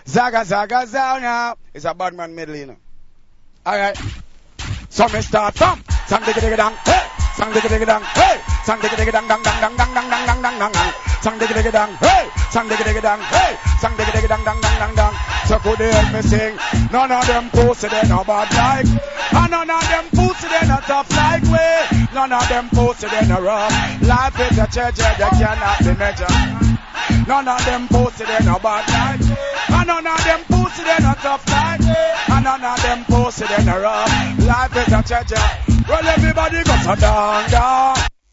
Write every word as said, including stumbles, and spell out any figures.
Zaga Zaga Zaga. It's a bad man medley, you know. Alright. So me start from sang digga digga dang, hey, sang digga digga dang, hey, sang digga digga dang dang dang dang dang dang dang dang dang dang, sang digga digga dang, hey, sang digga digga dang, hey, sang digga digga dang dang dang dang dang. So could they help me sing? None of them pussy they no bad like, and none of them pussy they not tough like we. None of them pussy they no rough. Life is a treasure that cannot be measured. None of them pussy they no bad like, and none of them pussy they no tough like, and none of them pussy they no rough. Life is a treasure. Well, everybody go so down, down.